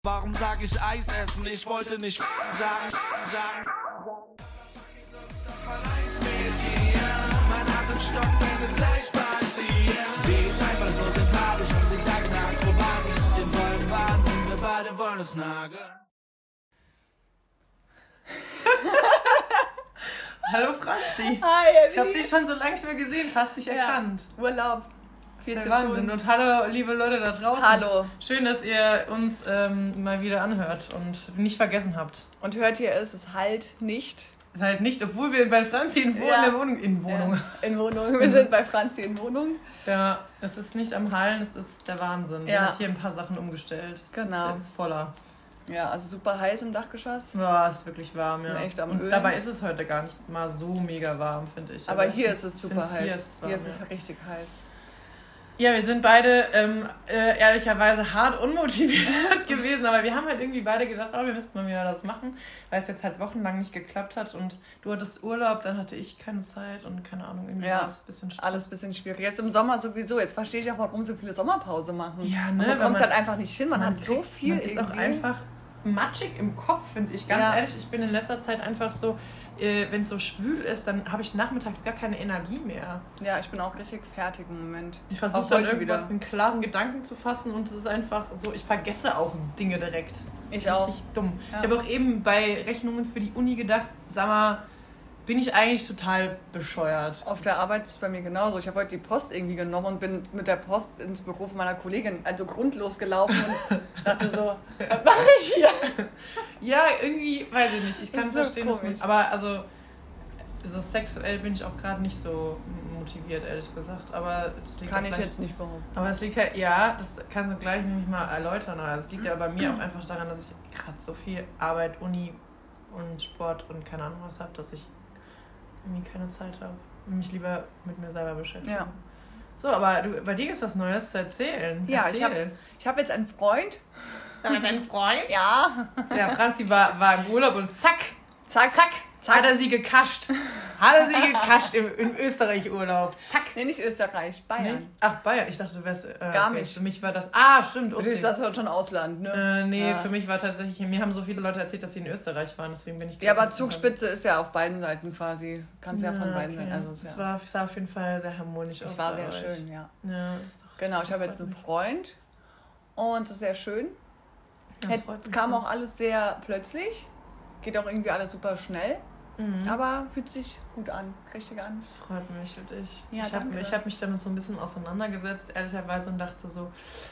Warum sag ich Eis essen? Ich wollte nicht sagen. Mein Atem stockt, wenn es gleich passiert. Sie ist einfach so sympathisch und sie tagt akrobatisch. Den vollen Wahnsinn, wir beide wollen es nageln. Hallo Franzi. Hi, ich habe dich schon so lange nicht mehr gesehen, fast nicht erkannt. Urlaub. Viel zu Wahnsinn. Und hallo, liebe Leute da draußen. Hallo. Schön, dass ihr uns mal wieder anhört und nicht vergessen habt. Und hört ihr, es ist halt nicht. Es ist halt nicht, obwohl wir bei Franzi in Wohnung. Ja, in Wohnung. Wir sind bei Franzi in Wohnung. Ja, es ist nicht am Hallen, es ist der Wahnsinn. Sie hat hier ein paar Sachen umgestellt. Es ist jetzt voller. Ja, also super heiß im Dachgeschoss. Ja, es ist wirklich warm, ja. Echt am und Öl. Dabei ist es heute gar nicht mal so mega warm, finde ich. Aber hier ist es super heiß. Hier ist es richtig heiß. Ja, wir sind beide ehrlicherweise hart unmotiviert gewesen, aber wir haben halt irgendwie beide gedacht, wir müssten mal wieder das machen, weil es jetzt halt wochenlang nicht geklappt hat und du hattest Urlaub, dann hatte ich keine Zeit und keine Ahnung, irgendwie war es ein bisschen schwierig. Alles ein bisschen schwierig. Jetzt im Sommer sowieso, jetzt verstehe ich auch, warum so viele Sommerpause machen. Ja, ne? Man kommt halt einfach nicht hin, man hat so viel man ist auch einfach matschig im Kopf, finde ich. Ganz ehrlich, ich bin in letzter Zeit einfach so, wenn es so schwül ist, dann habe ich nachmittags gar keine Energie mehr. Ja, ich bin auch richtig fertig im Moment. Ich versuche dann irgendwas in klaren Gedanken zu fassen und es ist einfach so, ich vergesse auch Dinge direkt. Ich auch. Richtig dumm. Ja. Ich habe auch eben bei Rechnungen für die Uni gedacht, sag mal, bin ich eigentlich total bescheuert. Auf der Arbeit ist es bei mir genauso. Ich habe heute die Post irgendwie genommen und bin mit der Post ins Büro von meiner Kollegin, also grundlos gelaufen und dachte so, was mache ich hier? Ja, irgendwie, weiß ich nicht. Ich kann verstehen, dass man, aber also so sexuell bin ich auch gerade nicht so motiviert, ehrlich gesagt. Aber das liegt kann ich jetzt nicht behaupten. Aber es liegt halt, ja, das kannst du gleich nämlich mal erläutern. Aber es liegt ja bei mir auch einfach daran, dass ich gerade so viel Arbeit, Uni und Sport und keine Ahnung was habe, dass ich irgendwie keine Zeit habe und mich lieber mit mir selber beschäftige. Ja. So, aber bei dir gibt es was Neues zu erzählen. Ja, ich hab jetzt einen Freund. Einen Freund? Ja. Ja, Franzi war im Urlaub und zack, hat er sie gekascht. Hat er sie gekascht im Österreich-Urlaub. Zack. Nee, nicht Österreich, Bayern. Nee? Ach, Bayern. Ich dachte, du wärst... Garmisch. Für mich war das... stimmt. Du bist das schon Ausland, ne? Nee, für mich war tatsächlich... Mir haben so viele Leute erzählt, dass sie in Österreich waren, deswegen bin ich... Ja, aber Zugspitze ist ja auf beiden Seiten quasi. Kannst ja von beiden Seiten... Also, es sah auf jeden Fall sehr harmonisch aus. Es war sehr schön, ja. Ja, das ist doch... Genau, ich habe jetzt einen Freund und es ist sehr schön. Es kam auch alles sehr plötzlich. Geht auch irgendwie alles super schnell. Mhm. Aber fühlt sich gut an, richtig an. Das freut mich für dich. Ja, ich hab mich damit so ein bisschen auseinandergesetzt, ehrlicherweise, und dachte so,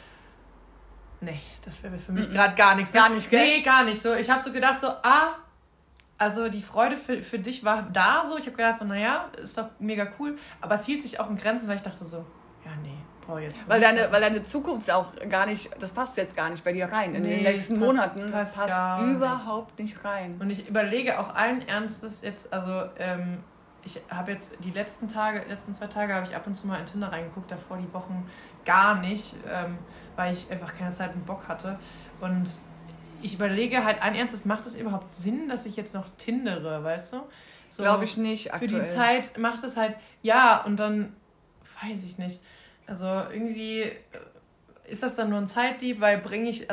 nee, das wäre für mich gerade gar nichts. Gar nicht, gell? Nee, gar nicht. So, ich habe so gedacht, so, also die Freude für dich war da so. Ich habe gedacht, so, naja, ist doch mega cool. Aber es hielt sich auch in Grenzen, weil ich dachte so, ja, nee. Jetzt weil deine Zukunft auch gar nicht, das passt jetzt gar nicht bei dir rein. In den nächsten Monaten, das passt überhaupt nicht rein. Und ich überlege auch allen Ernstes jetzt, also ich habe jetzt die letzten 2 Tage habe ich ab und zu mal in Tinder reingeguckt, davor die Wochen gar nicht, weil ich einfach keine Zeit und Bock hatte. Und ich überlege halt allen Ernstes, macht es überhaupt Sinn, dass ich jetzt noch tindere, weißt du? So, glaube ich nicht aktuell. Für die Zeit macht es halt, ja, und dann weiß ich nicht. Also irgendwie ist das dann nur ein Zeitdieb, weil wenn ich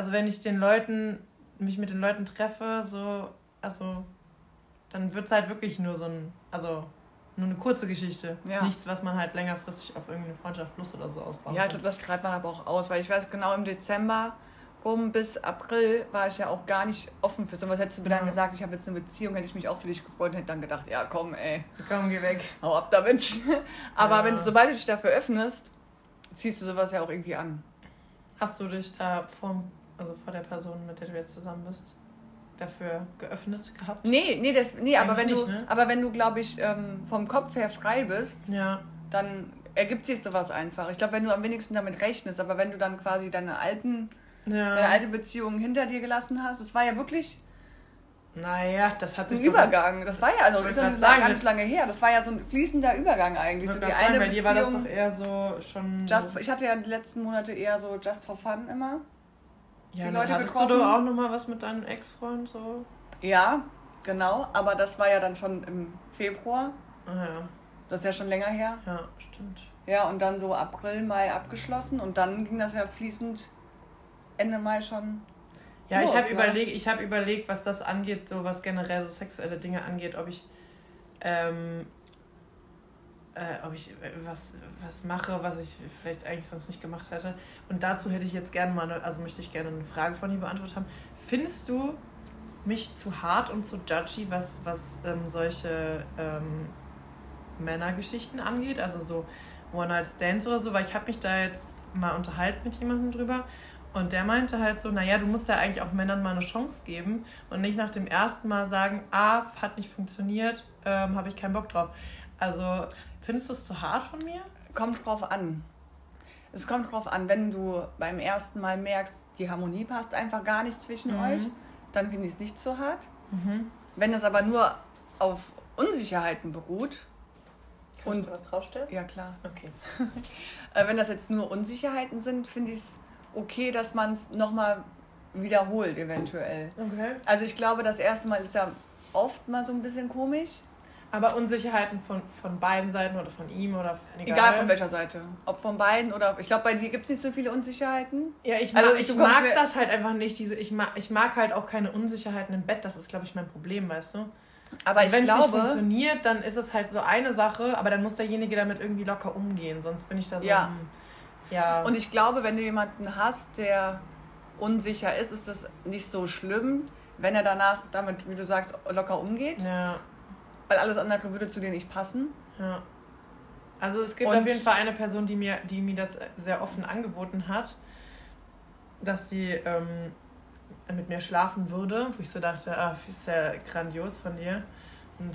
mich mit den Leuten treffe, dann wird es halt wirklich nur nur eine kurze Geschichte. Ja. Nichts, was man halt längerfristig auf irgendeine Freundschaft plus oder so ausbaut. Ja, ich glaube, das schreibt man aber auch aus, weil ich weiß genau, im Dezember rum bis April war ich ja auch gar nicht offen für sowas. Hättest du mir dann gesagt, ich habe jetzt eine Beziehung, hätte ich mich auch für dich gefreut und hätte dann gedacht, ja komm, ey. Komm, geh weg. Hau ab damit. Aber sobald du dich dafür öffnest, ziehst du sowas ja auch irgendwie an. Hast du dich da vor der Person, mit der du jetzt zusammen bist, dafür geöffnet gehabt? Aber wenn du, glaube ich, vom Kopf her frei bist, dann ergibt sich sowas einfach. Ich glaube, wenn du am wenigsten damit rechnest, aber wenn du dann quasi deine alte Beziehung hinter dir gelassen hast, es war ja wirklich... Naja, das hat sich ein Übergang. Das war ja gar nicht lange her. Das war ja so ein fließender Übergang eigentlich. So die eine bei dir war das doch eher so schon... Ich hatte ja die letzten Monate eher so just for fun immer. Ja, die Leute hattest du doch auch nochmal was mit deinem Ex-Freund so? Ja, genau. Aber das war ja dann schon im Februar. Ja. Das ist ja schon länger her. Ja, stimmt. Ja, und dann so April, Mai abgeschlossen. Und dann ging das ja fließend Ende Mai schon... Ja, ich habe überlegt, was das angeht, so was generell so sexuelle Dinge angeht, ob ich was mache, was ich vielleicht eigentlich sonst nicht gemacht hätte. Und dazu hätte ich jetzt gerne möchte ich gerne eine Frage von dir beantwortet haben. Findest du mich zu hart und zu judgy, was solche Männergeschichten angeht? Also so One-Night-Stands oder so, weil ich habe mich da jetzt mal unterhalten mit jemandem drüber und der meinte halt so, naja, du musst ja eigentlich auch Männern mal eine Chance geben und nicht nach dem ersten Mal sagen, hat nicht funktioniert, habe ich keinen Bock drauf. Also findest du es zu hart von mir? Kommt drauf an. Es kommt drauf an, wenn du beim ersten Mal merkst, die Harmonie passt einfach gar nicht zwischen euch, dann finde ich es nicht zu hart. Wenn es aber nur auf Unsicherheiten beruht. Kannst du was draufstellen? Ja, klar. Okay. Wenn das jetzt nur Unsicherheiten sind, finde ich es okay, dass man es nochmal wiederholt eventuell. Okay. Also ich glaube, das erste Mal ist ja oft mal so ein bisschen komisch. Aber Unsicherheiten von beiden Seiten oder von ihm oder egal von welcher Seite. Ob von beiden oder... Ich glaube, bei dir gibt es nicht so viele Unsicherheiten. Ja, ich mag das halt einfach nicht. Ich mag halt auch keine Unsicherheiten im Bett. Das ist, glaube ich, mein Problem, weißt du? Aber also wenn es nicht funktioniert, dann ist es halt so eine Sache, aber dann muss derjenige damit irgendwie locker umgehen. Sonst bin ich da so... Ja. Und ich glaube, wenn du jemanden hast, der unsicher ist, ist das nicht so schlimm, wenn er danach damit, wie du sagst, locker umgeht. Ja. Weil alles andere würde zu dir nicht passen. Ja. Also es gibt auf jeden Fall eine Person, die mir das sehr offen angeboten hat, dass sie mit mir schlafen würde, wo ich so dachte, ist ja grandios von dir. Und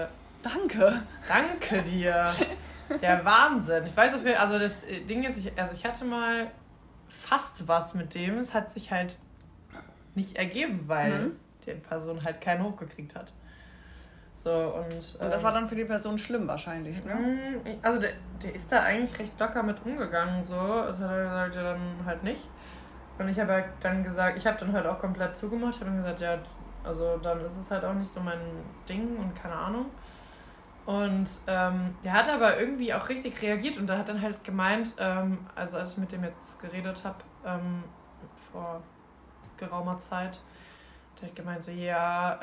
Danke dir. Der Wahnsinn. Ich weiß dafür, also das Ding ist, ich hatte mal fast was mit dem, es hat sich halt nicht ergeben, weil die Person halt keinen hochgekriegt hat. So, und das war dann für die Person schlimm wahrscheinlich, ne? Also der ist da eigentlich recht locker mit umgegangen, so. Das hat er gesagt, ja dann halt nicht. Und ich habe halt dann gesagt, ich habe dann halt auch komplett zugemacht. Ich habe dann gesagt, ja, also dann ist es halt auch nicht so mein Ding und keine Ahnung. Und der hat aber irgendwie auch richtig reagiert und der hat dann halt gemeint, also als ich mit dem jetzt geredet habe, vor geraumer Zeit, der hat gemeint so, ja,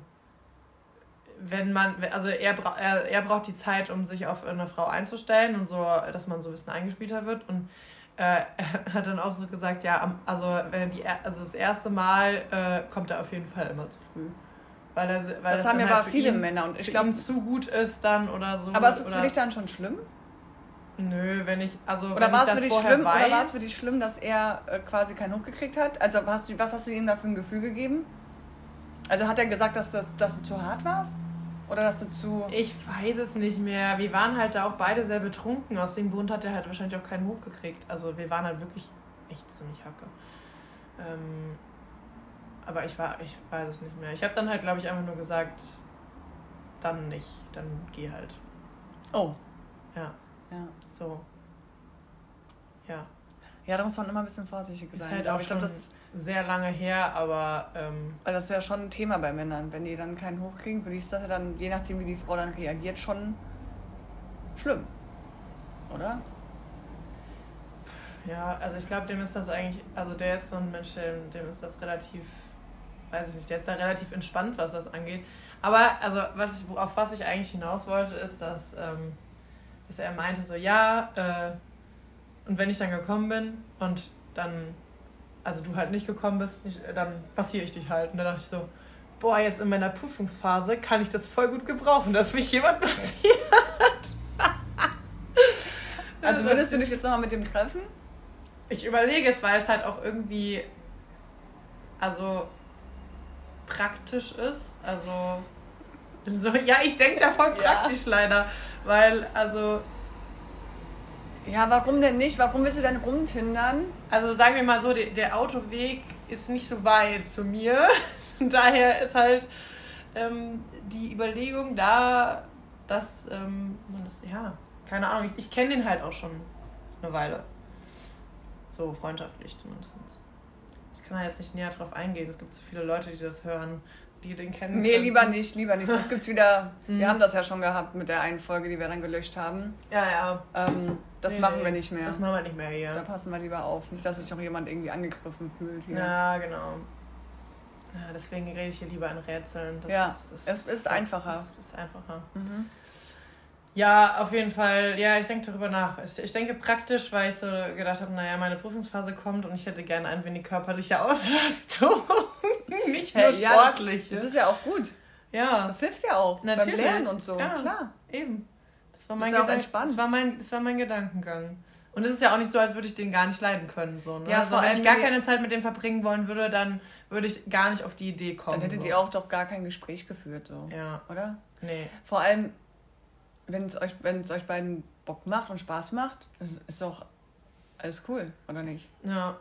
er braucht die Zeit, um sich auf eine Frau einzustellen und so, dass man so ein bisschen eingespielter wird. Und er hat dann auch so gesagt, ja, also das erste Mal kommt er auf jeden Fall immer zu früh. Weil das haben ja aber viele Männer und ich glaube, zu gut ist dann oder so. Aber ist es für dich dann schon schlimm? Nö, wenn ich das vorher weiß. Oder war es für dich schlimm, dass er quasi keinen Hook gekriegt hat? Also was hast du ihm da für ein Gefühl gegeben? Also hat er gesagt, dass du zu hart warst? Oder dass du zu... Ich weiß es nicht mehr. Wir waren halt da auch beide sehr betrunken. Aus dem Grund hat er halt wahrscheinlich auch keinen Hook gekriegt. Also wir waren halt wirklich echt ziemlich Hacke. Aber ich weiß es nicht mehr. Ich habe dann halt, glaube ich, einfach nur gesagt, dann nicht. Dann geh halt. Oh. Ja. So. Ja. Ja, da muss man immer ein bisschen vorsichtig sein. Ist halt auch schon sehr lange her, aber... Weil das ist ja schon ein Thema bei Männern. Wenn die dann keinen hochkriegen, für die ist das ja dann, je nachdem wie die Frau dann reagiert, schon schlimm. Oder? Ja, also ich glaube, dem ist das eigentlich... Also der ist so ein Mensch, dem ist das relativ... Weiß ich nicht, der ist da relativ entspannt, was das angeht. Aber also auf was ich eigentlich hinaus wollte, ist, dass er meinte so, ja, und wenn ich dann gekommen bin und dann, also du halt nicht gekommen bist, dann passiere ich dich halt. Und dann dachte ich so, boah, jetzt in meiner Prüfungsphase kann ich das voll gut gebrauchen, dass mich jemand passiert. Also würdest du dich jetzt nochmal mit dem treffen? Ich überlege es, weil es halt auch irgendwie, also praktisch ist. Also, ja, ich denke da voll praktisch leider. Weil, also... Ja, warum denn nicht? Warum willst du denn rumtindern? Also sagen wir mal so, der Autoweg ist nicht so weit zu mir. Daher ist halt die Überlegung da, dass man das, ja, keine Ahnung, ich kenne den halt auch schon eine Weile. So freundschaftlich zumindest. Ich kann da jetzt nicht näher drauf eingehen. Es gibt so viele Leute, die das hören, die den kennen. Nee, lieber nicht. Das gibt's wieder. Wir haben das ja schon gehabt mit der einen Folge, die wir dann gelöscht haben. Ja. Das machen wir nicht mehr. Das machen wir nicht mehr hier. Da passen wir lieber auf. Nicht, dass sich noch jemand irgendwie angegriffen fühlt hier. Ja, genau. Ja, deswegen rede ich hier lieber in Rätseln. Es ist einfacher. Es ist einfacher. Mhm. Ja, auf jeden Fall. Ja, ich denke darüber nach. Ich denke praktisch, weil ich so gedacht habe, naja, meine Prüfungsphase kommt und ich hätte gerne ein wenig körperliche Auslastung. Nicht nur sportliche. Das ist ja auch gut. Ja. Das hilft ja auch beim Lernen und so. Ja, klar. Eben. Das war mein Gedankengang. Das war mein Gedankengang. Und es ist ja auch nicht so, als würde ich den gar nicht leiden können. So, ne? Ja, also, wenn ich gar keine Zeit mit dem verbringen wollen würde, dann würde ich gar nicht auf die Idee kommen. Dann hättet ihr auch doch gar kein Gespräch geführt. So. Ja. Oder? Nee. Vor allem, wenn es euch beiden Bock macht und Spaß macht, ist doch alles cool, oder nicht? Ja.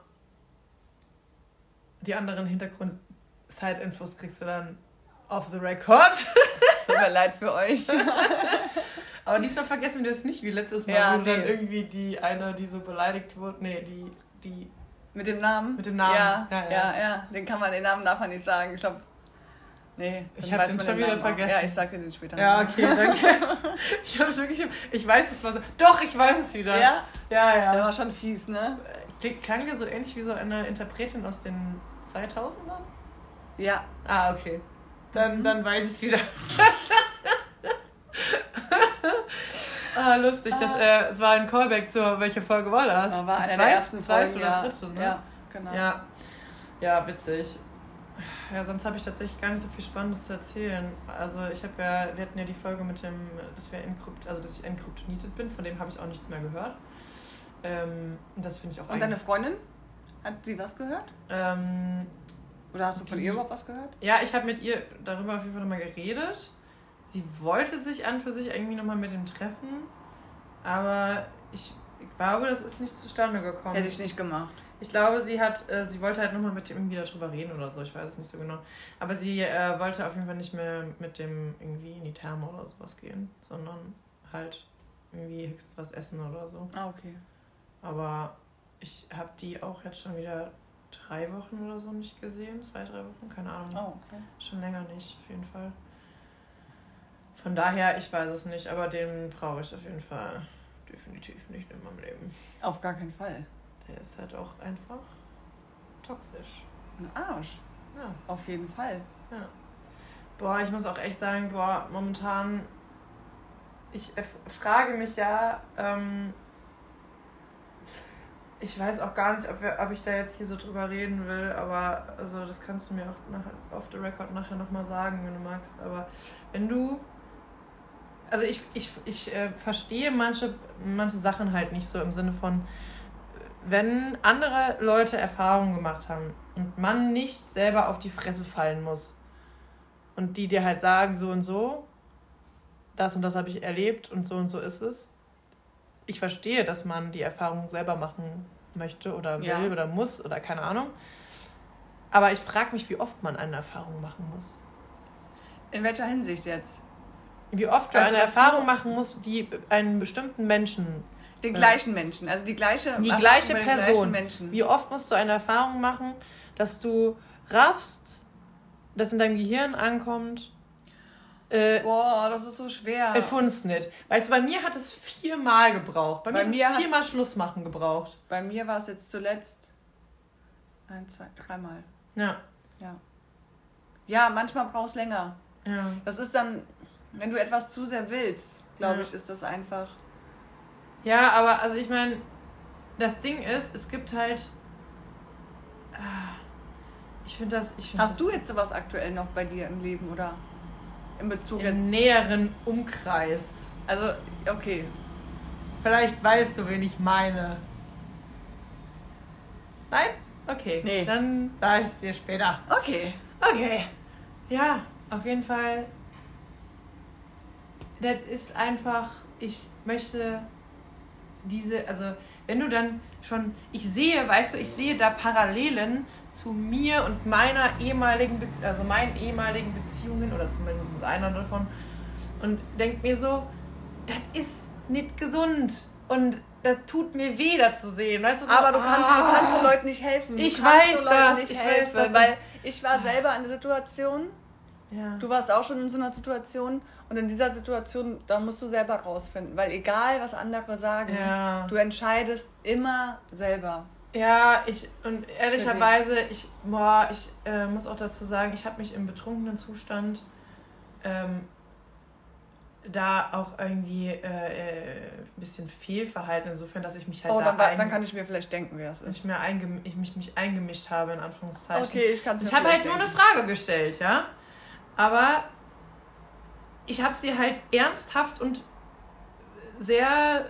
Die anderen Hintergrund-Side-Infos kriegst du dann off the record. Tut mir leid für euch. Aber diesmal vergessen wir das nicht, wie letztes Mal, wo dann irgendwie die so beleidigt wurde. Nee, die mit dem Namen? Mit dem Namen. Ja. Den Namen darf man nicht sagen. Ich glaube, nee. Ich habe den schon wieder vergessen. Ja, ich sag dir den später. Ja, okay, danke. Ich weiß es was. Doch, ich weiß es wieder. Ja? Ja. Der war schon fies, ne? Klang ja so ähnlich wie so eine Interpretin aus den 2000ern? Ja. Ah, okay. Dann weiß ich es wieder. Lustig. Es war ein Callback zur, welche Folge war das? War eine der ersten zweite oder dritte, ne? Ja, genau. Ja, witzig. Ja, sonst habe ich tatsächlich gar nicht so viel Spannendes zu erzählen. Also wir hatten ja die Folge mit dem, dass ich entkryptonitet bin, von dem habe ich auch nichts mehr gehört. Das finde ich auch. Und deine Freundin? Hat sie was gehört? Oder hast du von ihr überhaupt was gehört? Ja, ich habe mit ihr darüber auf jeden Fall nochmal geredet. Sie wollte sich an für sich irgendwie nochmal mit ihm treffen, aber ich glaube, das ist nicht zustande gekommen. Hätte ich nicht gemacht. Ich glaube, sie wollte halt nochmal mit ihm irgendwie darüber reden oder so, ich weiß es nicht so genau. Aber sie wollte auf jeden Fall nicht mehr mit dem irgendwie in die Therme oder sowas gehen, sondern halt irgendwie höchstens was essen oder so. Ah, okay. Aber ich habe die auch jetzt schon wieder 3 Wochen oder so nicht gesehen, 2-3 Wochen, keine Ahnung. Oh, okay. Schon länger nicht, auf jeden Fall. Von daher, ich weiß es nicht, aber den brauche ich auf jeden Fall definitiv nicht in meinem Leben. Auf gar keinen Fall. Der ist halt auch einfach toxisch. Ein Arsch. Ja. Auf jeden Fall. Ja. Boah, ich muss auch echt sagen, momentan, ich frage mich ja, ich weiß auch gar nicht, ob ich da jetzt hier so drüber reden will, aber also das kannst du mir auch off the record nachher nochmal sagen, wenn du magst. Aber wenn du, also ich verstehe manche Sachen halt nicht so im Sinne von, wenn andere Leute Erfahrungen gemacht haben und man nicht selber auf die Fresse fallen muss und die dir halt sagen, so und so, das und das habe ich erlebt und so ist es. Ich verstehe, dass man die Erfahrung selber machen möchte oder will oder muss oder keine Ahnung. Aber ich frage mich, wie oft man eine Erfahrung machen muss. In welcher Hinsicht jetzt? Wie oft du eine Erfahrung machen musst, die einen bestimmten Menschen... Den gleichen Menschen, also die gleiche Person. Wie oft musst du eine Erfahrung machen, dass du raffst, dass in deinem Gehirn ankommt... Boah, das ist so schwer. Ich finde es nicht. Weißt du, bei mir hat es 4-mal gebraucht. Bei mir hat es 4-mal Schluss machen gebraucht. Bei mir war es jetzt zuletzt 1, 2, 3-mal. Ja. Ja, manchmal brauchst du länger. Ja. Das ist dann, wenn du etwas zu sehr willst, glaube ich, ist das einfach. Ja, aber also ich meine, das Ding ist, es gibt halt... Hast du jetzt sowas aktuell noch bei dir im Leben, oder? In Bezug im näheren Umkreis. Also, okay. Vielleicht weißt du, wen ich meine. Nein? Okay. Nee. Dann sage ich es dir später. Okay. Ja, auf jeden Fall. Das ist einfach, ich möchte also wenn du dann schon, ich sehe da Parallelen zu mir und meinen ehemaligen Beziehungen oder zumindest einer davon und denk mir so, das ist nicht gesund und das tut mir weh, da zu sehen. Weißt du, so, aber du kannst den Leuten nicht helfen. Ich weiß das. Weil ich war selber in einer Situation, ja. Du warst auch schon in so einer Situation und in dieser Situation, da musst du selber rausfinden, weil egal, was andere sagen, du entscheidest immer selber. Ja, und ehrlicherweise, ich muss auch dazu sagen, ich habe mich im betrunkenen Zustand da auch irgendwie ein bisschen fehlverhalten, insofern, dass ich mich halt dann kann ich mir vielleicht denken, wer es ist. mich eingemischt habe, in Anführungszeichen. Okay, ich kann es mir Ich habe halt nur eine Frage gestellt, ja, aber ich habe sie halt ernsthaft und sehr,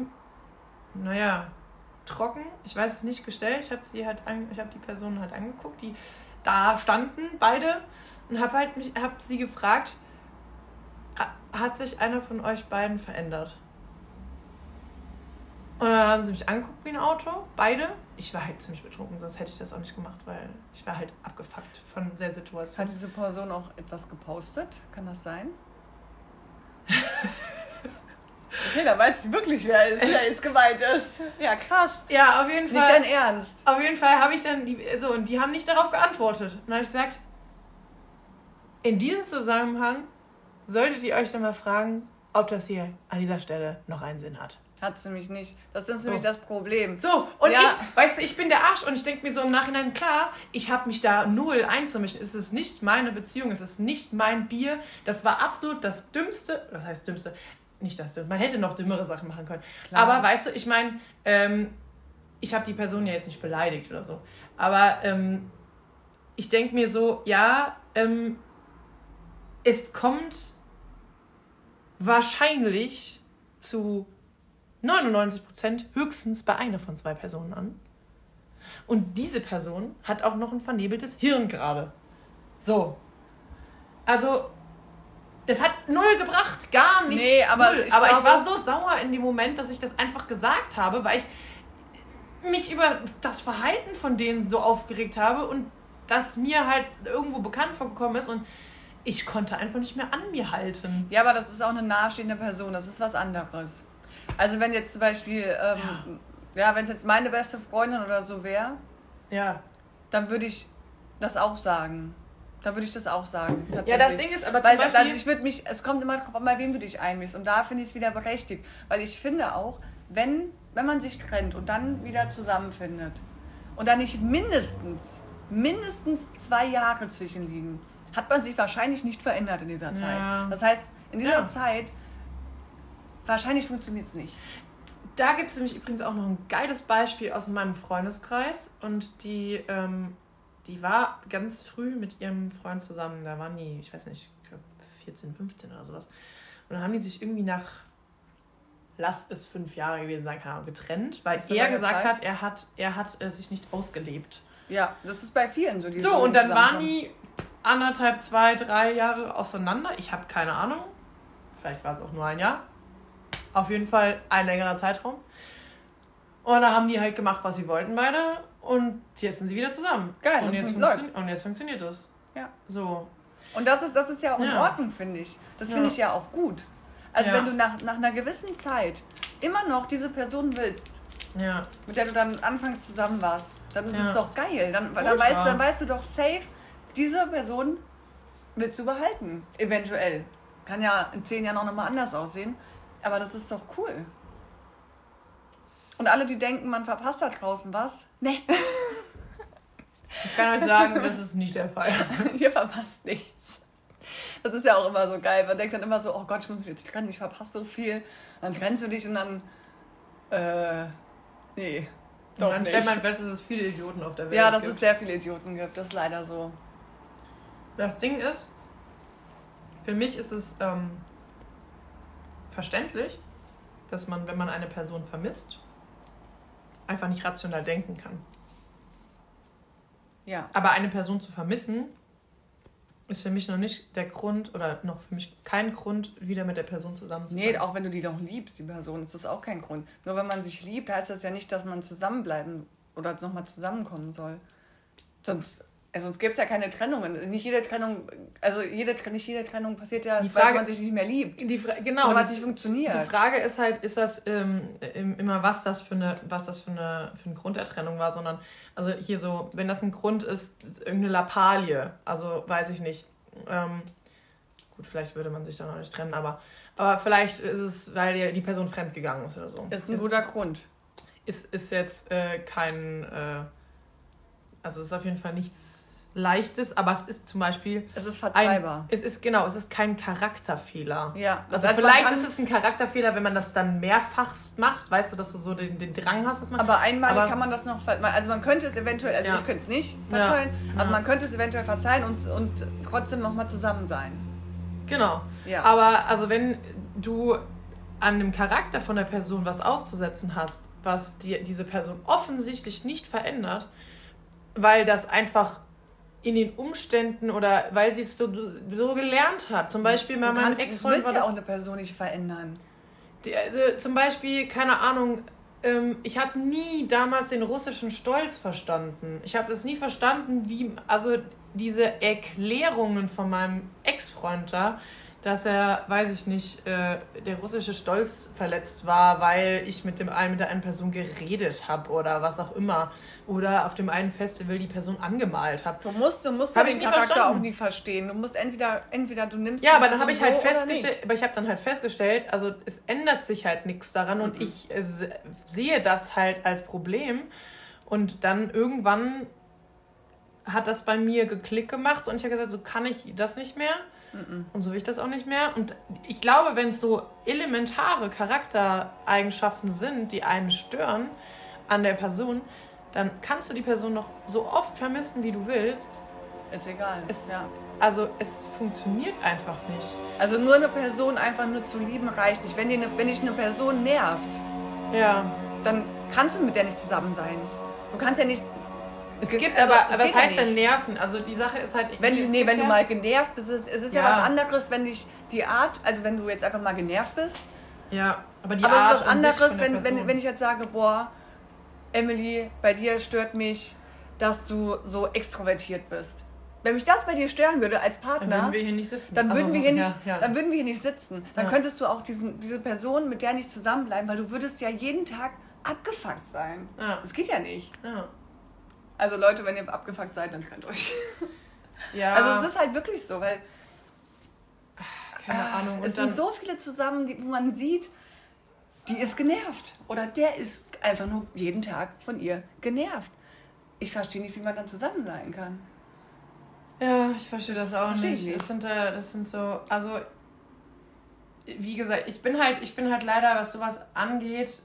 trocken, ich weiß es nicht, gestellt. Ich habe die Personen halt angeguckt, die da standen, beide, und habe sie gefragt, hat sich einer von euch beiden verändert? Und dann haben sie mich angeguckt wie ein Auto, beide. Ich war halt ziemlich betrunken, sonst hätte ich das auch nicht gemacht, weil ich war halt abgefuckt von der Situation. Hat diese Person auch etwas gepostet? Kann das sein? Okay, da weiß ich wirklich, wer jetzt gemeint ist. Ja, krass. Ja, auf jeden Fall. Nicht dein Ernst. Auf jeden Fall habe ich dann und die haben nicht darauf geantwortet. Und dann habe ich gesagt, in diesem Zusammenhang solltet ihr euch dann mal fragen, ob das hier an dieser Stelle noch einen Sinn hat. Hat es nämlich nicht. Das ist nämlich das Problem. So, und ich bin der Arsch und ich denke mir so im Nachhinein, klar, ich habe mich da null einzumischen. Es ist nicht meine Beziehung, es ist nicht mein Bier. Das war absolut das Dümmste, was heißt Dümmste? Nicht das Dümmste, man hätte noch dümmere Sachen machen können. Klar. Aber weißt du, ich meine, ich habe die Person ja jetzt nicht beleidigt oder so. Aber ich denke mir so, es kommt wahrscheinlich zu 99% höchstens bei einer von zwei Personen an. Und diese Person hat auch noch ein vernebeltes Hirn gerade. So. Also, das hat null gebracht, gar nichts. Nee, aber ich war so sauer in dem Moment, dass ich das einfach gesagt habe, weil ich mich über das Verhalten von denen so aufgeregt habe und das mir halt irgendwo bekannt vorgekommen ist und ich konnte einfach nicht mehr an mir halten. Ja, aber das ist auch eine nahestehende Person, das ist was anderes. Also wenn jetzt zum Beispiel, wenn es jetzt meine beste Freundin oder so wäre, dann würde ich das auch sagen. Tatsächlich. Ja, das Ding ist aber zum Beispiel... es kommt immer drauf an, bei wem du dich einmischst. Und da finde ich es wieder berechtigt. Weil ich finde auch, wenn man sich trennt und dann wieder zusammenfindet und dann nicht mindestens 2 Jahre zwischenliegen, hat man sich wahrscheinlich nicht verändert in dieser Zeit. Ja. Das heißt, in dieser Zeit, wahrscheinlich funktioniert es nicht. Da gibt es nämlich übrigens auch noch ein geiles Beispiel aus meinem Freundeskreis. Und die war ganz früh mit ihrem Freund zusammen. Da waren die, ich weiß nicht, ich glaube 14, 15 oder sowas. Und dann haben die sich irgendwie nach, lass es 5 Jahre gewesen sein, keine Ahnung, getrennt, weil er gesagt hat, er hat sich nicht ausgelebt. Ja, das ist bei vielen so. So, und dann waren die 1,5, 2, 3 Jahre auseinander. Ich habe keine Ahnung. Vielleicht war es auch nur ein Jahr. Auf jeden Fall ein längerer Zeitraum. Und da haben die halt gemacht, was sie wollten beide. Und jetzt sind sie wieder zusammen. Geil. Und jetzt funktioniert das. Ja. So. Und das ist ja auch in Ordnung, finde ich. Das finde ich ja auch gut. Also wenn du nach einer gewissen Zeit immer noch diese Person willst, mit der du dann anfangs zusammen warst, dann ist es doch geil. Dann weißt du doch safe, diese Person willst du behalten. Eventuell. Kann ja in 10 Jahren auch nochmal anders aussehen. Aber das ist doch cool. Und alle, die denken, man verpasst da draußen was, ne. Ich kann euch sagen, das ist nicht der Fall. Ihr verpasst nichts. Das ist ja auch immer so geil. Man denkt dann immer so, oh Gott, ich muss mich jetzt trennen, ich verpasse so viel. Dann trennst du dich und dann, nee, doch und dann nicht. stellt man fest, dass es viele Idioten auf der Welt gibt. Ja, dass es sehr viele Idioten gibt. Das ist leider so. Das Ding ist, für mich ist es verständlich, dass man, wenn man eine Person vermisst, einfach nicht rational denken kann. Ja. Aber eine Person zu vermissen, ist für mich noch nicht der Grund oder noch für mich kein Grund, wieder mit der Person zusammen zu sein. Nee, auch wenn du die noch liebst, die Person, ist das auch kein Grund. Nur wenn man sich liebt, heißt das ja nicht, dass man zusammenbleiben oder nochmal zusammenkommen soll. Sonst gäbe es ja keine Trennungen. Nicht jede Trennung passiert ja, weil man sich nicht mehr liebt. Genau. Weil es nicht funktioniert. Die Frage ist halt, ist das immer, was das für ein Grund der Trennung war, sondern, also hier so, wenn das ein Grund ist, irgendeine Lappalie, also weiß ich nicht, gut, vielleicht würde man sich dann auch nicht trennen, aber vielleicht ist es, weil die Person fremdgegangen ist oder so. Ist ein guter Grund. ist jetzt kein, also es ist auf jeden Fall nichts Leichtes, aber es ist zum Beispiel... Es ist verzeihbar. Es ist kein Charakterfehler. Ja. Also vielleicht ist es ein Charakterfehler, wenn man das dann mehrfachst macht, weißt du, dass du so den Drang hast, dass man... Aber einmal kann man das noch... Also man könnte es eventuell, also ich könnte es nicht verzeihen, aber man könnte es eventuell verzeihen und trotzdem nochmal zusammen sein. Genau. Ja. Aber also wenn du an dem Charakter von der Person was auszusetzen hast, was dir diese Person offensichtlich nicht verändert, weil das einfach in den Umständen oder weil sie es so gelernt hat. Zum Beispiel bei meinem Ex-Freund... Du willst ja auch eine Person nicht verändern. Also zum Beispiel, keine Ahnung, ich habe nie damals den russischen Stolz verstanden. Ich habe es nie verstanden, wie... Also diese Erklärungen von meinem Ex-Freund da, dass er, weiß ich nicht, der russische Stolz verletzt war, weil ich mit der einen Person geredet habe oder was auch immer. Oder auf dem einen Festival die Person angemalt habe. Du musst den Charakter auch nie verstehen. Du musst entweder du nimmst... Ja, aber dann habe ich halt festgestellt, festgestellt, also es ändert sich halt nichts daran und ich sehe das halt als Problem. Und dann irgendwann hat das bei mir geklickt gemacht und ich habe gesagt, so kann ich das nicht mehr. Und so will ich das auch nicht mehr. Und ich glaube, wenn es so elementare Charaktereigenschaften sind, die einen stören an der Person, dann kannst du die Person noch so oft vermissen, wie du willst. Ist egal. Also es funktioniert einfach nicht. Also nur eine Person einfach nur zu lieben reicht nicht. Wenn dich eine Person nervt, dann kannst du mit der nicht zusammen sein. Du kannst ja nicht... Es gibt aber was heißt denn nerven? Also die Sache ist halt... Wenn du mal genervt bist, es ist ja was anderes, wenn dich die Art... Also wenn du jetzt einfach mal genervt bist. Ja, aber es ist was anderes, wenn ich jetzt sage, boah, Emily, bei dir stört mich, dass du so extrovertiert bist. Wenn mich das bei dir stören würde als Partner... Dann würden wir hier nicht sitzen. Dann würden wir hier nicht sitzen. Dann könntest du auch diese Person mit der nicht zusammenbleiben, weil du würdest ja jeden Tag abgefuckt sein. Ja. Das geht ja nicht. Ja. Also Leute, wenn ihr abgefuckt seid, dann trennt euch. Ja. Also es ist halt wirklich so, weil... Keine Ahnung. Es sind so viele zusammen, wo man sieht, die ist genervt. Oder der ist einfach nur jeden Tag von ihr genervt. Ich verstehe nicht, wie man dann zusammen sein kann. Ja, ich verstehe das auch nicht. Das sind so... Also, wie gesagt, ich bin halt leider, was sowas angeht,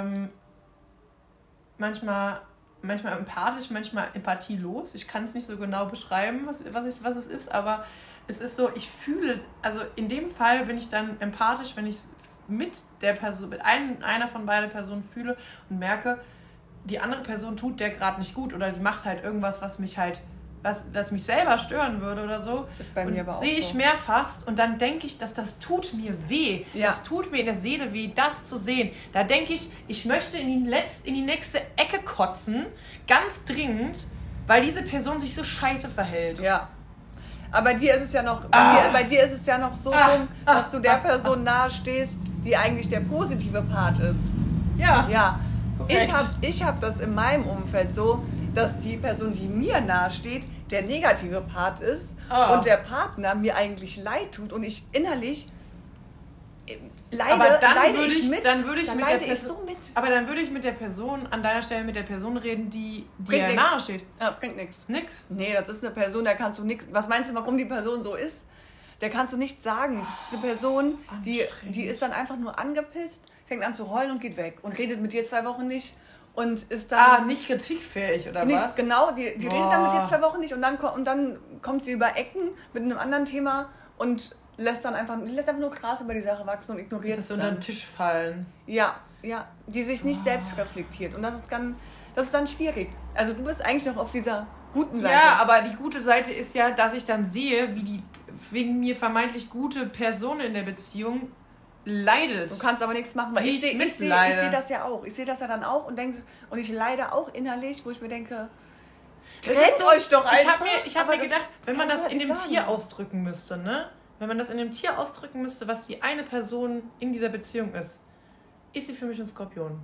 manchmal empathisch, manchmal empathielos. Ich kann es nicht so genau beschreiben, was es ist, aber es ist so, ich fühle, also in dem Fall bin ich dann empathisch, wenn ich es mit der Person, mit einer von beiden Personen fühle und merke, die andere Person tut der gerade nicht gut oder sie macht halt irgendwas, was mich selber stören würde oder so. Ist bei mir aber auch so. Sehe ich mehrfachst und dann denke ich, dass das tut mir weh. Ja. Das tut mir in der Seele weh, das zu sehen. Da denke ich möchte in die nächste Ecke kotzen, ganz dringend, weil diese Person sich so scheiße verhält. Ja. Aber bei dir ist es ja noch so rum, dass du der Person nahe stehst, die eigentlich der positive Part ist. Ja. Ja. Ich hab das in meinem Umfeld so, dass die Person, die mir nahe steht, der negative Part ist und der Partner mir eigentlich leid tut und ich innerlich leide ich mit. Aber dann würde ich mit der Person, an deiner Stelle mit der Person reden, die dir nahe steht. Ja, bringt nichts. Nix? Nee, das ist eine Person, da kannst du nichts... Was meinst du, warum die Person so ist? Der kannst du nichts sagen. Diese Person, die ist dann einfach nur angepisst, fängt an zu heulen und geht weg und redet mit dir 2 Wochen nicht. Und ist dann... nicht kritikfähig, oder nicht, was? Genau, die redet dann mit dir 2 Wochen nicht und dann kommt sie über Ecken mit einem anderen Thema und lässt einfach nur Gras über die Sache wachsen und ignoriert es dann. Unter den Tisch fallen. Ja, die sich nicht selbst reflektiert. Und das ist dann schwierig. Also du bist eigentlich noch auf dieser guten Seite. Ja, aber die gute Seite ist ja, dass ich dann sehe, wie die wegen mir vermeintlich gute Person in der Beziehung leidet. Du kannst aber nichts machen, weil ich sehe das ja auch. Ich sehe das ja dann auch und ich leide auch innerlich, wo ich mir denke, trennt euch doch einfach. Ich hab mir gedacht, wenn man das in dem Tier ausdrücken müsste, ne? Wenn man das in dem Tier ausdrücken müsste, was die eine Person in dieser Beziehung ist sie für mich ein Skorpion.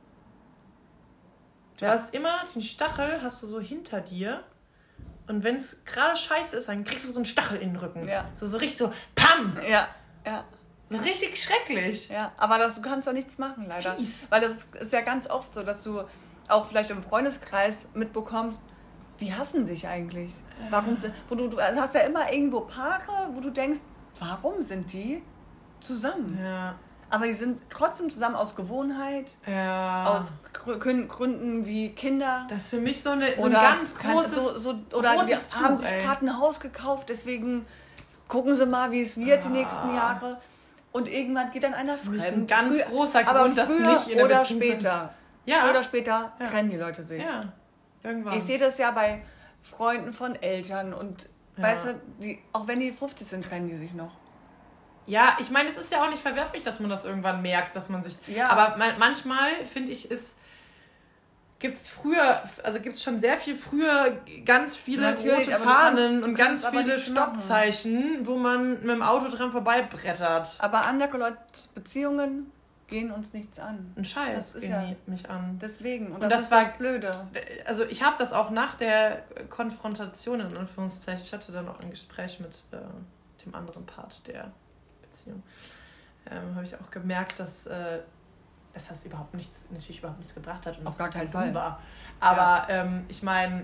Du hast immer den Stachel, hast du so hinter dir und wenn es gerade scheiße ist, dann kriegst du so einen Stachel in den Rücken. Ja. So richtig so, PAM! Ja. So richtig schrecklich. Ja, aber du kannst da nichts machen, leider. Fies. Weil das ist ja ganz oft so, dass du auch vielleicht im Freundeskreis mitbekommst, die hassen sich eigentlich. Warum? Du hast ja immer irgendwo Paare, wo du denkst, warum sind die zusammen? Ja. Aber die sind trotzdem zusammen aus Gewohnheit, aus Gründen wie Kinder. Das ist für mich so ein ganz großes oder die haben sich gerade ein Haus gekauft, deswegen gucken sie mal, wie es wird die nächsten Jahre. Und irgendwann geht dann einer fremd. Ein ganz großer Grund, dass nicht in der oder Beziehung später. Ja. Oder später trennen die Leute sich. Ja, irgendwann. Ich sehe das ja bei Freunden von Eltern und weißt du, auch wenn die 50 sind, trennen die sich noch. Ja, ich meine, es ist ja auch nicht verwerflich, dass man das irgendwann merkt, dass man sich... Ja. Aber manchmal, finde ich, gibt's schon sehr viel früher ganz viele rote Fahnen und ganz viele Stoppzeichen, wo man mit dem Auto dran vorbeibrettert. Aber andere Leute, Beziehungen gehen uns nichts an. Ein Scheiß gehen mich an. Deswegen. Und das ist das Blöde. Also ich habe das auch nach der Konfrontation, in Anführungszeichen, ich hatte dann auch ein Gespräch mit dem anderen Part der Beziehung, habe ich auch gemerkt, dass das natürlich überhaupt nichts gebracht hat und auf gar keinen Fall war. Aber ich meine,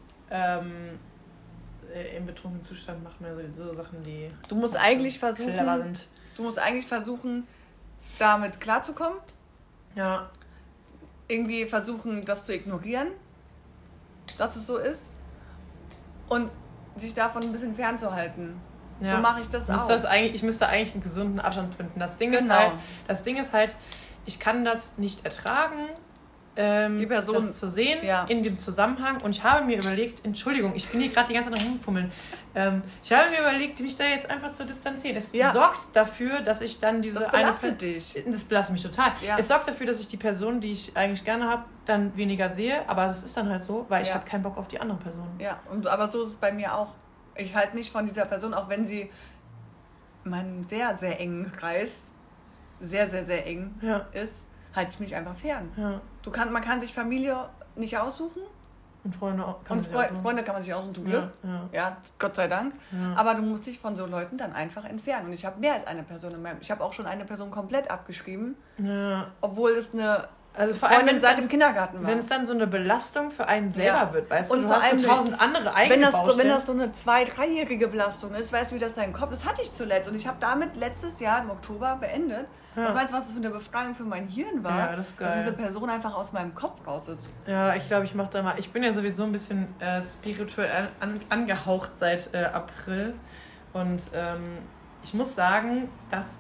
im betrunkenen Zustand macht man sowieso Sachen, die du musst eigentlich versuchen, damit klarzukommen. Ja. Irgendwie versuchen, das zu ignorieren, dass es so ist. Und sich davon ein bisschen fernzuhalten. Ja. So mache ich das auch. Ich müsste eigentlich einen gesunden Abstand finden. Das Ding ist halt, ich kann das nicht ertragen, die Person das zu sehen in dem Zusammenhang. Und ich habe mir überlegt, Entschuldigung, ich bin hier gerade die ganze Zeit noch rumfummeln. Ich habe mir überlegt, mich da jetzt einfach zu distanzieren. Es sorgt dafür, dass ich dann das belastet dich. Das belastet mich total. Ja. Es sorgt dafür, dass ich die Person, die ich eigentlich gerne habe, dann weniger sehe. Aber das ist dann halt so, weil ich habe keinen Bock auf die andere Person. Ja, aber so ist es bei mir auch. Ich halte mich von dieser Person, auch wenn sie in meinem sehr, sehr engen Kreis sehr, sehr, sehr eng ist, halte ich mich einfach fern. Ja. Man kann sich Familie nicht aussuchen. Und Freunde kann man sich aussuchen, zum Glück. Ja, Gott sei Dank. Ja. Aber du musst dich von so Leuten dann einfach entfernen. Und ich habe mehr als eine Person in meinem... Ich habe auch schon eine Person komplett abgeschrieben. Ja. Obwohl es eine Freundin seit dem Kindergarten war. Wenn es dann so eine Belastung für einen selber wird, weißt du, und du hast so 1000 andere eigene Baustellen. Wenn das so eine 2-3-jährige Belastung ist, weißt du, wie das dein Kopf... Das hatte ich zuletzt. Und ich habe damit letztes Jahr im Oktober beendet. Ja. Was meinst du, was das für eine Befreiung für mein Hirn war? Ja, das ist geil. Dass diese Person einfach aus meinem Kopf raus ist. Ja, ich glaube, ich mache da mal... Ich bin ja sowieso ein bisschen spirituell angehaucht seit April. Und ich muss sagen, dass...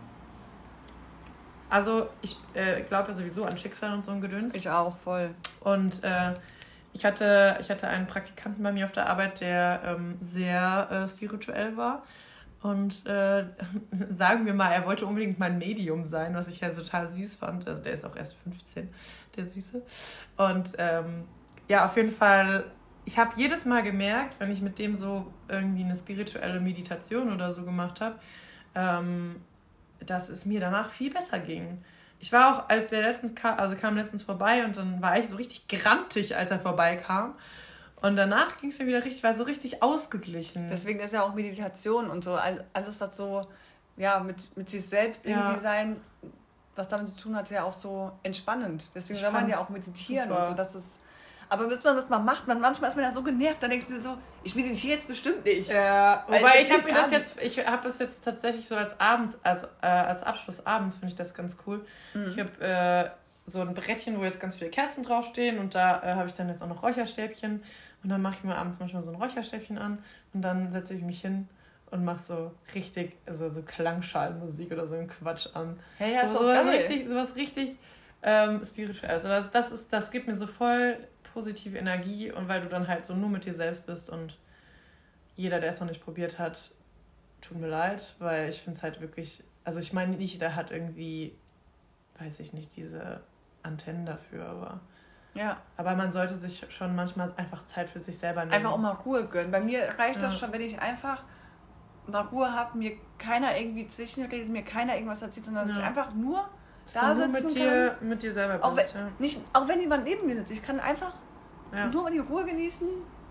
Also, ich glaube ja sowieso an Schicksal und so ein Gedöns. Ich auch, voll. Und ich hatte einen Praktikanten bei mir auf der Arbeit, der sehr spirituell war. Und sagen wir mal, er wollte unbedingt mein Medium sein, was ich ja total süß fand. Also der ist auch erst 15, der Süße. Und auf jeden Fall, ich habe jedes Mal gemerkt, wenn ich mit dem so irgendwie eine spirituelle Meditation oder so gemacht habe, dass es mir danach viel besser ging. Ich war auch, als der kam letztens vorbei und dann war ich so richtig grantig, als er vorbeikam. Und danach ging es mir wieder richtig, war so richtig ausgeglichen. Deswegen ist ja auch Meditation und so, alles was so, mit sich selbst irgendwie sein, was damit zu tun hat, ist ja auch so entspannend. Deswegen soll man ja auch meditieren super. Und so, dass es... Aber bis man das mal macht, manchmal ist man ja so genervt, dann denkst du dir so, ich meditiere jetzt bestimmt nicht. Ja, wobei ich habe das jetzt tatsächlich so als Abschluss abends, finde ich das ganz cool. Mhm. Ich habe so ein Brettchen, wo jetzt ganz viele Kerzen draufstehen und da habe ich dann jetzt auch noch Räucherstäbchen und dann mache ich mir abends manchmal so ein Räucherstäbchen an und dann setze ich mich hin und mache so richtig, also so Klangschalenmusik oder so einen Quatsch an. Hey, ja, so geil. Sowas richtig spirituelles. Also das gibt mir so voll positive Energie und weil du dann halt so nur mit dir selbst bist und jeder, der es noch nicht probiert hat, tut mir leid, weil ich finde es halt wirklich, also ich meine, nicht jeder hat irgendwie, weiß ich nicht, diese Antennen dafür, aber man sollte sich schon manchmal einfach Zeit für sich selber nehmen. Einfach auch mal Ruhe gönnen. Bei mir reicht das schon, wenn ich einfach mal Ruhe habe, mir keiner irgendwie zwischenredet, mir keiner irgendwas erzählt, sondern dass ich einfach nur da sitzen mit dir selber bist. Auch wenn jemand neben mir sitzt. Ich kann einfach nur mal die Ruhe genießen,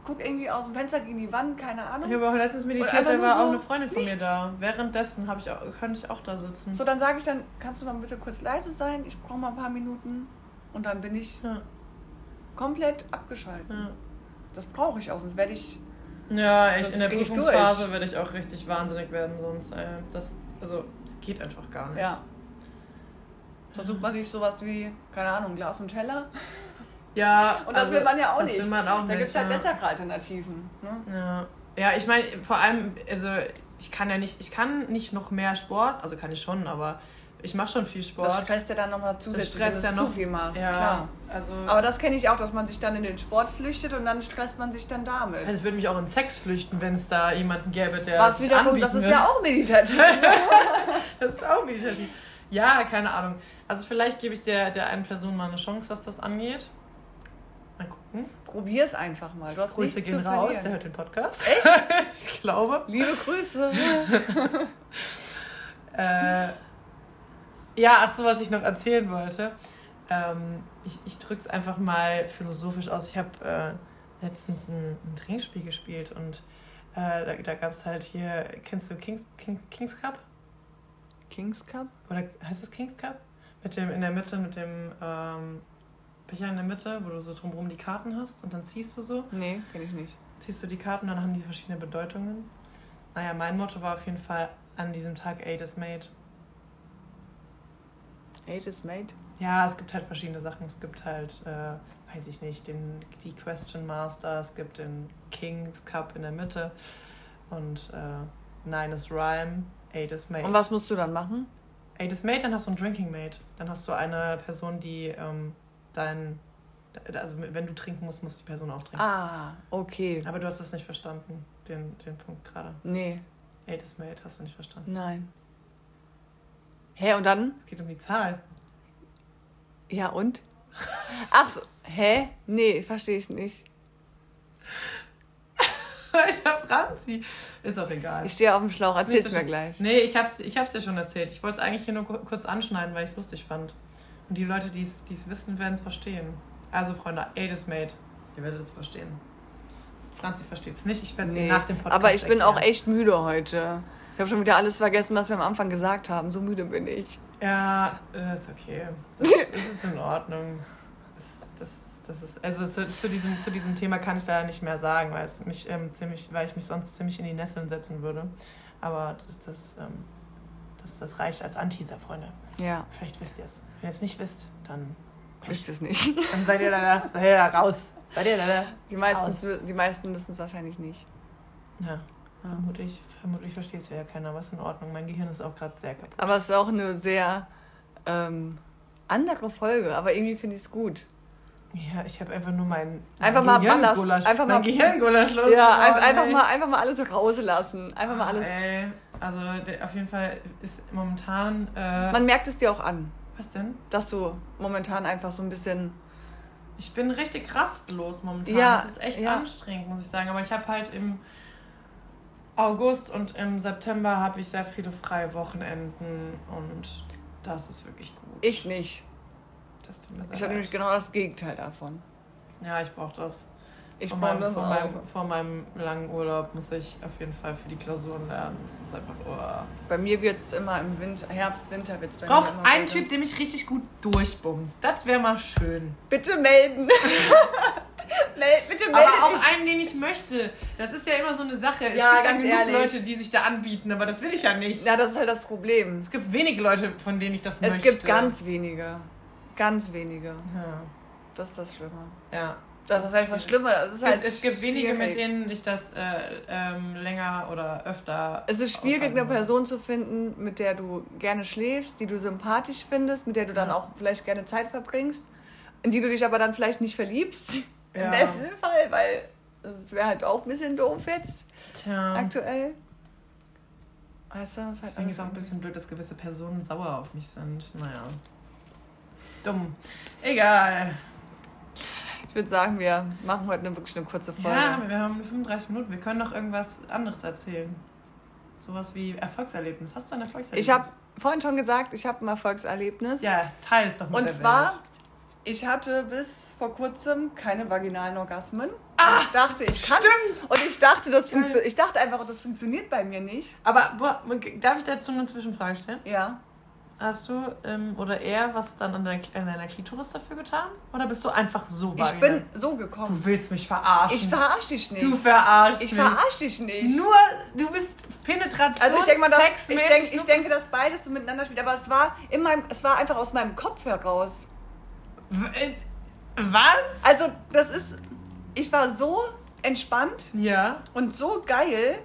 gucke irgendwie aus dem Fenster gegen die Wand, keine Ahnung. Ich habe auch letztens meditiert, da war auch eine Freundin von mir da. Währenddessen könnte ich auch da sitzen. So, dann sage ich dann, kannst du mal bitte kurz leise sein? Ich brauche mal ein paar Minuten. Und dann bin ich komplett abgeschaltet. Ja. Das brauche ich auch, sonst werde ich... Ja, echt, in der Prüfungsphase werde ich auch richtig wahnsinnig werden, sonst. Das geht einfach gar nicht. Ja. Versucht man sich sowas wie, keine Ahnung, Glas und Teller. Ja. Und das will man ja auch nicht. Das will man auch nicht. Da gibt es halt bessere Alternativen. Ne? Ja, ich meine, vor allem, also ich kann nicht noch mehr Sport, also kann ich schon, aber ich mache schon viel Sport. Das stresst ja dann nochmal zusätzlich, wenn du zu viel machst, ja, klar. Also, aber das kenne ich auch, dass man sich dann in den Sport flüchtet und dann stresst man sich dann damit. Also ich würde mich auch in Sex flüchten, wenn es da jemanden gäbe, der was wieder kommt, das ist ja auch meditativ. Das ist auch meditativ. Ja, keine Ahnung. Also vielleicht gebe ich der einen Person mal eine Chance, was das angeht. Mal gucken. Probier's einfach mal. Du hast Grüße gehen raus, der hört den Podcast. Echt? Ich glaube. Liebe Grüße. Ja, ach so, was ich noch erzählen wollte. Ich drück's einfach mal philosophisch aus. Ich habe letztens ein Trinkspiel gespielt und da gab es halt hier, kennst du Kings Cup? Kings Cup? Oder heißt das Kings Cup? Mit dem in der Mitte, mit dem Becher in der Mitte, wo du so drumherum die Karten hast und dann ziehst du so. Nee, kenn ich nicht. Ziehst du die Karten, dann haben die verschiedene Bedeutungen. Naja, mein Motto war auf jeden Fall an diesem Tag Eight is Made. Eight is Made? Ja, es gibt halt verschiedene Sachen. Es gibt halt, weiß ich nicht, die Question Master, es gibt den Kings Cup in der Mitte und 9 is Rhyme, 8 is Made. Und was musst du dann machen? 8 is Made, dann hast du ein Drinking Mate. Dann hast du eine Person, die also wenn du trinken musst, muss die Person auch trinken. Ah, okay. Aber du hast das nicht verstanden, den Punkt gerade. Nee. 8 is Made hast du nicht verstanden. Nein. Hä, und dann? Es geht um die Zahl. Ja, und? Ach so, hä? Nee, verstehe ich nicht. Alter Franzi. Ist auch egal. Ich stehe auf dem Schlauch, erzähl's mir gleich. Nee, ich hab's dir schon erzählt. Ich wollte es eigentlich hier nur kurz anschneiden, weil ich es lustig fand. Und die Leute, die es wissen, werden es verstehen. Also, Freunde, 8 is Made. Ihr werdet es verstehen. Franzi versteht es nicht. Ich werde es nach dem Podcast aber ich bin auch echt müde heute. Ich habe schon wieder alles vergessen, was wir am Anfang gesagt haben. So müde bin ich. Ja, das ist okay. Das ist in Ordnung. Das ist, also zu diesem Thema kann ich da nicht mehr sagen, weil ich mich sonst ziemlich in die Nesseln setzen würde. Aber das reicht als Anteaser, Freunde. Ja. Vielleicht wisst ihr es. Wenn ihr es nicht wisst, dann wisst ihr es nicht. Dann seid ihr da raus. Die meisten wissen es wahrscheinlich nicht. Ja. Vermutlich versteht es ja keiner, was in Ordnung. Mein Gehirn ist auch gerade sehr kaputt. Aber es ist auch eine sehr andere Folge, aber irgendwie finde ich es gut. Ja, ich habe einfach nur mein Gehirngulasch los. Ja, einfach mal alles rauslassen. Einfach mal alles. Ey, also auf jeden Fall ist momentan... Man merkt es dir auch an. Was denn? Dass du momentan einfach so ein bisschen... Ich bin richtig rastlos momentan. Ja, das ist echt anstrengend, muss ich sagen. Aber ich habe halt im August und im September habe ich sehr viele freie Wochenenden und das ist wirklich gut. Ich nicht. Das tut mir sehr leid. Ich habe nämlich genau das Gegenteil davon. Ja, ich brauche das. Vor meinem langen Urlaub muss ich auf jeden Fall für die Klausuren lernen. Das ist einfach... Oh. Bei mir wird es immer im Herbst, Winter wird es bei mir immer einen Typ, der mich richtig gut durchbumst. Das wäre mal schön. Bitte melden. Bitte melde aber auch einen, den ich möchte. Das ist ja immer so eine Sache. Es gibt ganz genug Leute, die sich da anbieten, aber das will ich ja nicht. Ja, das ist halt das Problem. Es gibt wenige Leute, von denen ich das möchte. Es gibt ganz wenige. Ganz wenige. Ja. Das ist das Schlimme. Ja. Das ist halt was Schlimmes. Es gibt wenige, mit denen ich das länger oder öfter... Es ist schwierig, eine Person zu finden, mit der du gerne schläfst, die du sympathisch findest, mit der du dann auch vielleicht gerne Zeit verbringst, in die du dich aber dann vielleicht nicht verliebst. Ja. Im besten Fall, weil das wäre halt auch ein bisschen doof jetzt. Tja. Aktuell. Weißt du, ist halt deswegen ist auch ein bisschen blöd, dass gewisse Personen sauer auf mich sind. Naja. Dumm. Egal. Ich würde sagen, wir machen heute wirklich eine kurze Folge. Ja, wir haben 35 Minuten. Wir können noch irgendwas anderes erzählen. Sowas wie Erfolgserlebnis. Hast du ein Erfolgserlebnis? Ich habe vorhin schon gesagt, ich habe ein Erfolgserlebnis. Ja, teile es doch mit der Welt. Und zwar, ich hatte bis vor kurzem keine vaginalen Orgasmen. Ich dachte, ich kann. Stimmt. Und ich dachte, ich dachte einfach, das funktioniert bei mir nicht. Aber darf ich dazu eine Zwischenfrage stellen? Ja. Hast du oder er was dann an deiner Klitoris dafür getan? Oder bist du einfach so vaginal? Ich bin so gekommen. Du willst mich verarschen. Ich verarsch dich nicht. Du verarschst mich. Ich verarsch dich nicht. Nur, du bist Penetration, also ich denke, dass beides so miteinander spielt. Aber es war einfach aus meinem Kopf heraus. Was? Also, ich war so entspannt. Ja. Und so geil.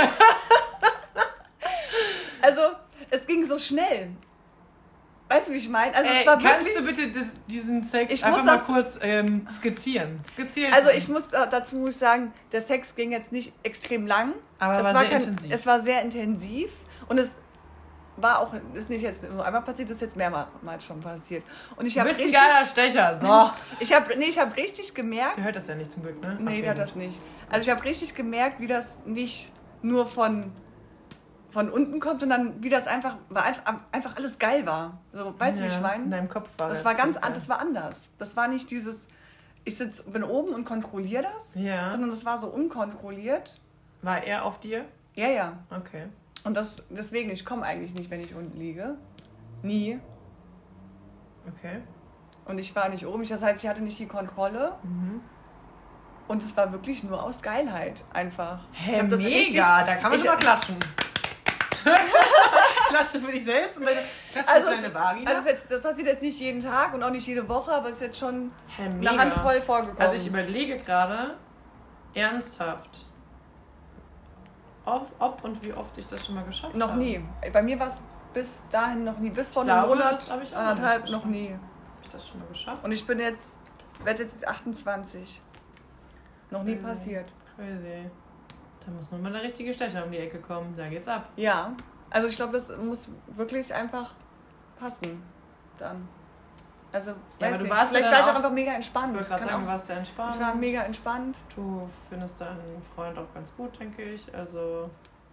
Also, es ging so schnell. Weißt du, wie ich meine? Also, es war kannst du bitte diesen Sex einfach mal kurz skizzieren? Also ich muss dazu sagen, der Sex ging jetzt nicht extrem lang. Aber es war sehr intensiv. Und es war auch, ist nicht jetzt nur einmal passiert, das ist jetzt mehrmals schon passiert. Und ich du bist ein geiler Stecher, so. Ich hab richtig gemerkt... Der hört das ja nicht zum Glück, ne? Nee, der hört das nicht. Also ich habe richtig gemerkt, wie das nicht nur von unten kommt und dann wie das einfach alles geil war. So, weißt du, wie ich meine? In deinem Kopf war das. Das war anders. Das war nicht dieses, bin oben und kontrolliere das, sondern das war so unkontrolliert. War er auf dir? Ja. Okay. Und deswegen, ich komme eigentlich nicht, wenn ich unten liege. Nie. Okay. Und ich war nicht oben, das heißt, ich hatte nicht die Kontrolle. Mhm. Und es war wirklich nur aus Geilheit einfach. Hey, mega, da kann man schon mal klatschen. Klatsche für dich selbst und klatsche für deine Vagina. Also das passiert jetzt nicht jeden Tag und auch nicht jede Woche, aber es ist jetzt schon eine Handvoll vorgekommen. Also ich überlege gerade ernsthaft, ob und wie oft ich das schon mal geschafft habe. Noch nie. Bei mir war es bis dahin noch nie. Bis vor einem Monat, anderthalb, noch nie. Habe ich das schon mal geschafft? Und ich werde jetzt 28. Noch nie passiert. Crazy. Da muss nur mal der richtige Stecher um die Ecke kommen. Da geht's ab. Ja. Also ich glaube, das muss wirklich einfach passen. Dann. Also, vielleicht war ich auch einfach mega entspannt. Ich wollte gerade sagen, warst du entspannt. Ich war mega entspannt. Du findest deinen Freund auch ganz gut, denke ich. Also,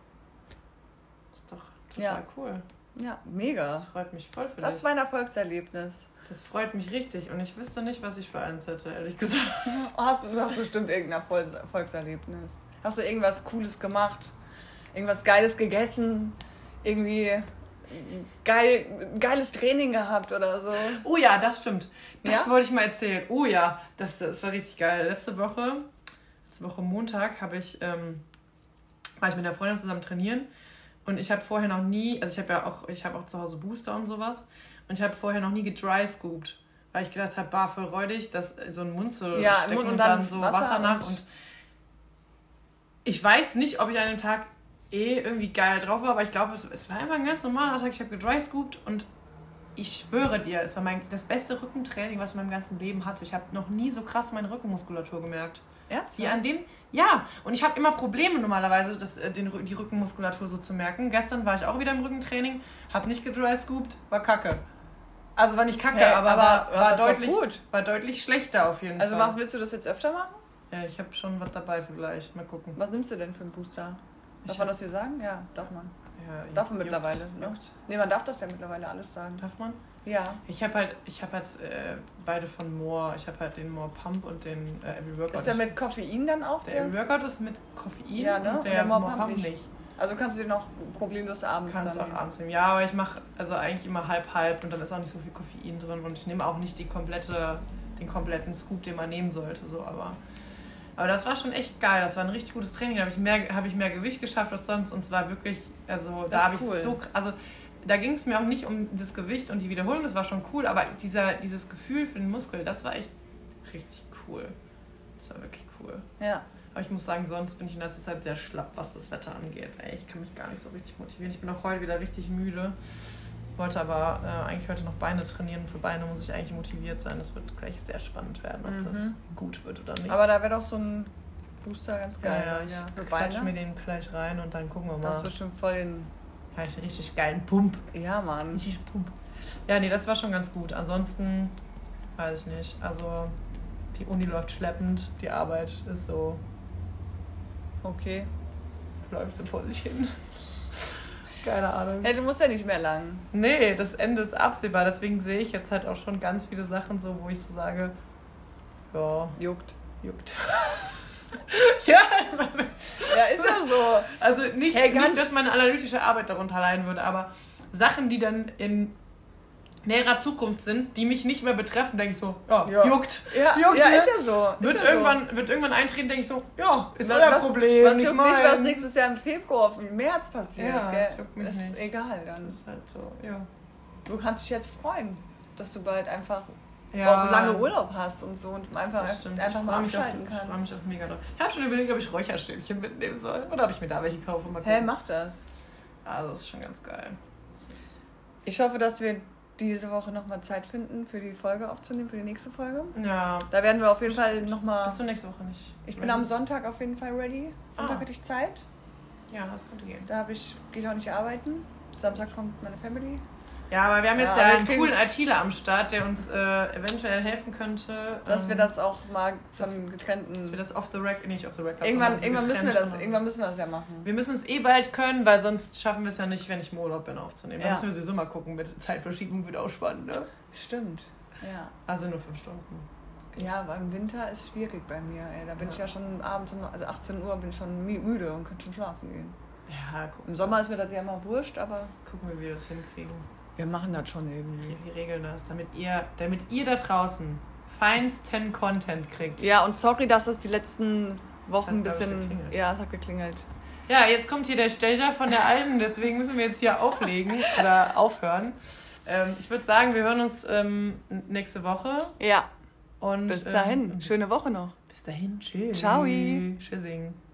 ist doch total cool. Ja, mega. Das freut mich voll für dich. Das ist mein Erfolgserlebnis. Das freut mich richtig. Und ich wüsste nicht, was ich für eins hätte, ehrlich gesagt. Du hast bestimmt irgendein Erfolgserlebnis. Hast du irgendwas Cooles gemacht? Irgendwas Geiles gegessen? Irgendwie geiles Training gehabt oder so? Oh ja, das stimmt. Das wollte ich mal erzählen. Oh ja, das war richtig geil. Letzte Woche Montag, war ich mit der Freundin zusammen trainieren. Und ich habe vorher noch nie, also ich habe auch zu Hause Booster und sowas. Und ich habe vorher noch nie gedry-scooped. Weil ich gedacht habe, voll räudig, das in so einen Mund zu stecken und dann so Wasser nach. Und ich weiß nicht, ob ich an dem Tag irgendwie geil drauf war, aber ich glaube, es war einfach ein ganz normaler Tag. Ich habe gedry-scooped und ich schwöre dir, es war das beste Rückentraining, was ich in meinem ganzen Leben hatte. Ich habe noch nie so krass meine Rückenmuskulatur gemerkt. Ernsthaft? Und ich habe immer Probleme normalerweise, die Rückenmuskulatur so zu merken. Gestern war ich auch wieder im Rückentraining, habe nicht gedry-scooped, war kacke. Also war nicht kacke, aber war deutlich schlechter auf jeden Fall. Also willst du das jetzt öfter machen? Ja, ich habe schon was dabei vielleicht. Mal gucken. Was nimmst du denn für einen Booster? Darf man das hier sagen? Ja, darf man. Ja, darf man mittlerweile. Ne? Nee, man darf das ja mittlerweile alles sagen. Darf man? Ja. Ich habe beide von More. Ich habe halt den More Pump und den Every Workout. Ist der mit Koffein dann auch? Der Every Workout ist mit Koffein, ne? Und der More Pump nicht. Also kannst du den auch problemlos abends nehmen? Kannst du auch abends nehmen. Ja, aber ich mache also eigentlich immer halb und dann ist auch nicht so viel Koffein drin und ich nehme auch nicht den kompletten Scoop, den man nehmen sollte. So, aber das war schon echt geil. Das war ein richtig gutes Training. Da habe ich mehr Gewicht geschafft als sonst und zwar wirklich, also da habe ich also da ging es mir auch nicht um das Gewicht und die Wiederholung, das war schon cool, aber dieses Gefühl für den Muskel, das war echt richtig cool. Das war wirklich cool. Ja. Aber ich muss sagen, sonst bin ich in letzter Zeit sehr schlapp, was das Wetter angeht. Ich kann mich gar nicht so richtig motivieren. Ich bin auch heute wieder richtig müde. Wollte aber eigentlich heute noch Beine trainieren. Für Beine muss ich eigentlich motiviert sein. Das wird gleich sehr spannend werden, ob das gut wird oder nicht. Aber da wäre doch so ein Booster ganz geil. Ja, ich quatsch mir den gleich rein und dann gucken wir mal. Das wird schon voll den... Ja, ich einen richtig geilen Pump. Ja, Mann. Richtig Pump. Ja, nee, das war schon ganz gut. Ansonsten, weiß ich nicht. Also, die Uni läuft schleppend. Die Arbeit ist so... Okay. Läuft so vor sich hin. Keine Ahnung. Hey, du musst ja nicht mehr lang. Nee, das Ende ist absehbar. Deswegen sehe ich jetzt halt auch schon ganz viele Sachen so, wo ich so sage, ja. Juckt. Ja, ist ja so. Also nicht, dass meine analytische Arbeit darunter leiden würde, aber Sachen, die dann in näherer Zukunft sind, die mich nicht mehr betreffen, denke ich so, juckt. Ja, juckt, ist ja so. Wird irgendwann eintreten, denke ich so, ist euer Problem. Was juckt dich, was nächstes Jahr im Februar, im März passiert? Ja, das juckt mich ist nicht. Egal dann. Das ist halt so, ja. Du kannst dich jetzt freuen, dass du bald einfach auch lange Urlaub hast und so und einfach mal abschalten kannst. Ich freue mich auch mega drauf. Ich habe schon überlegt, ob ich Räucherstäbchen mitnehmen soll oder ob ich mir da welche kaufe. Mach das. Also das ist schon ganz geil. Ich hoffe, dass wir diese Woche nochmal Zeit finden, für die Folge aufzunehmen, für die nächste Folge. Ja. Da werden wir auf jeden Fall nochmal... Bist du nächste Woche nicht? Ich bin am Sonntag auf jeden Fall ready. Sonntag hätte ich Zeit. Ja, das könnte gehen. Da gehe ich auch nicht arbeiten. Samstag kommt meine Family. Ja, aber wir haben jetzt einen coolen ITler am Start, der uns eventuell helfen könnte. Dass wir das auch mal von getrennten... Dass wir das off the record, nicht off the record. Irgendwann müssen wir das ja machen. Wir müssen es bald können, weil sonst schaffen wir es ja nicht, wenn ich im Urlaub bin, aufzunehmen. Da müssen wir sowieso mal gucken, mit Zeitverschiebung wird auch spannend, ne? Stimmt, ja. Also nur 5 Stunden. Ja, aber im Winter ist schwierig bei mir, ey. Da bin ich ja schon abends, also 18 Uhr bin ich schon müde und kann schon schlafen gehen. Ja, gucken. Im Sommer ist mir das ja immer wurscht, aber... Gucken wir, wie wir das hinkriegen. Wir machen das schon irgendwie. Wir regeln das, damit ihr da draußen feinsten Content kriegt. Ja, und sorry, dass es die letzten Wochen ein bisschen... Ja, es hat geklingelt. Ja, jetzt kommt hier der Stecher von der Alten, deswegen müssen wir jetzt hier auflegen oder aufhören. Ich würde sagen, wir hören uns nächste Woche. Ja. Und bis dahin. Schöne Woche noch. Bis dahin. Tschüss. Ciao. Tschüssing.